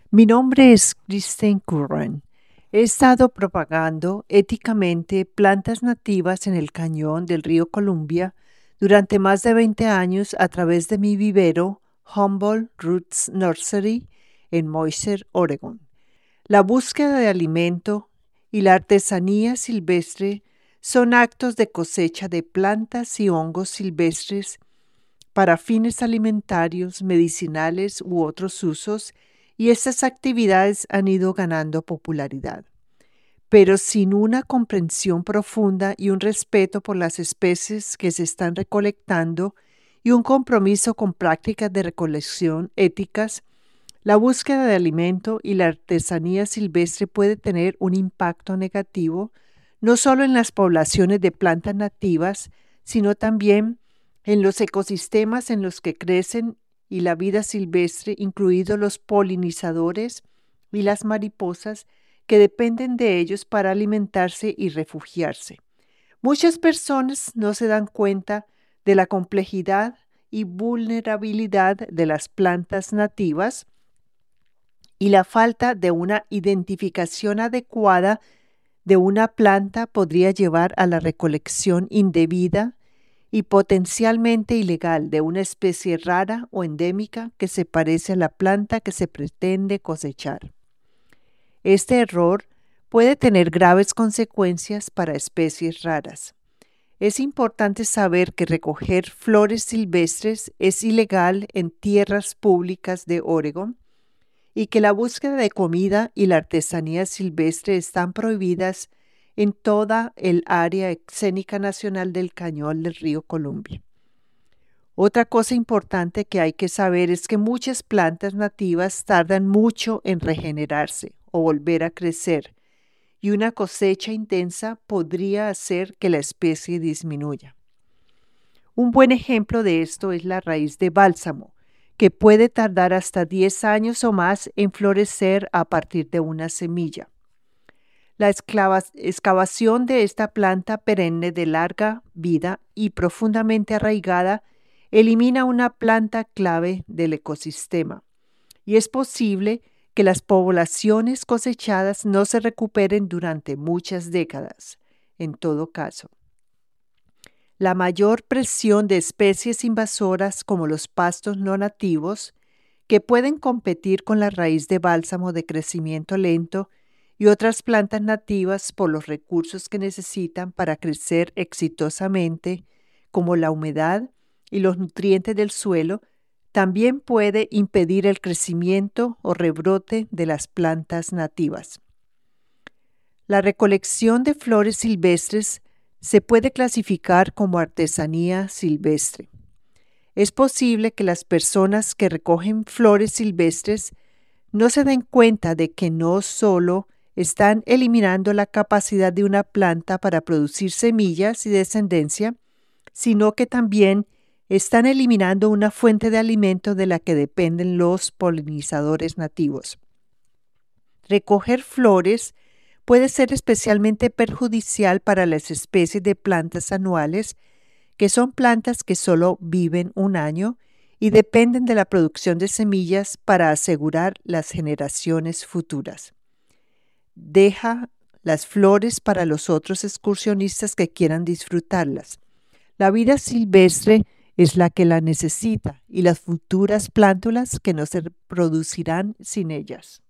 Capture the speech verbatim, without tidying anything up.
Mi nombre es Kristen Curran. He estado propagando éticamente plantas nativas en el cañón del río Columbia durante más de veinte años a través de mi vivero Humboldt Roots Nursery en Moiser, Oregon. La búsqueda de alimento y la artesanía silvestre son actos de cosecha de plantas y hongos silvestres para fines alimentarios, medicinales u otros usos, y estas actividades han ido ganando popularidad. Pero sin una comprensión profunda y un respeto por las especies que se están recolectando y un compromiso con prácticas de recolección éticas, la búsqueda de alimento y la artesanía silvestre puede tener un impacto negativo no solo en las poblaciones de plantas nativas, sino también en los ecosistemas en los que crecen y la vida silvestre, incluidos los polinizadores y las mariposas que dependen de ellos para alimentarse y refugiarse. Muchas personas no se dan cuenta de la complejidad y vulnerabilidad de las plantas nativas y la falta de una identificación adecuada de una planta podría llevar a la recolección indebida y potencialmente ilegal de una especie rara o endémica que se parece a la planta que se pretende cosechar. Este error puede tener graves consecuencias para especies raras. Es importante saber que recoger flores silvestres es ilegal en tierras públicas de Oregon y que la búsqueda de comida y la artesanía silvestre están prohibidas en toda el área escénica nacional del cañón del río Columbia. Otra cosa importante que hay que saber es que muchas plantas nativas tardan mucho en regenerarse o volver a crecer, y una cosecha intensa podría hacer que la especie disminuya. Un buen ejemplo de esto es la raíz de bálsamo, que puede tardar hasta diez años o más en florecer a partir de una semilla. La excavación de esta planta perenne de larga vida y profundamente arraigada elimina una planta clave del ecosistema, y es posible que las poblaciones cosechadas no se recuperen durante muchas décadas. En todo caso, la mayor presión de especies invasoras como los pastos no nativos, que pueden competir con la raíz de bálsamo de crecimiento lento y otras plantas nativas por los recursos que necesitan para crecer exitosamente, como la humedad y los nutrientes del suelo, también puede impedir el crecimiento o rebrote de las plantas nativas. La recolección de flores silvestres se puede clasificar como artesanía silvestre. Es posible que las personas que recogen flores silvestres no se den cuenta de que no solo están eliminando la capacidad de una planta para producir semillas y descendencia, sino que también están eliminando una fuente de alimento de la que dependen los polinizadores nativos. Recoger flores puede ser especialmente perjudicial para las especies de plantas anuales, que son plantas que solo viven un año y dependen de la producción de semillas para asegurar las generaciones futuras. Deja las flores para los otros excursionistas que quieran disfrutarlas. La vida silvestre es la que la necesita y las futuras plántulas que no se producirán sin ellas.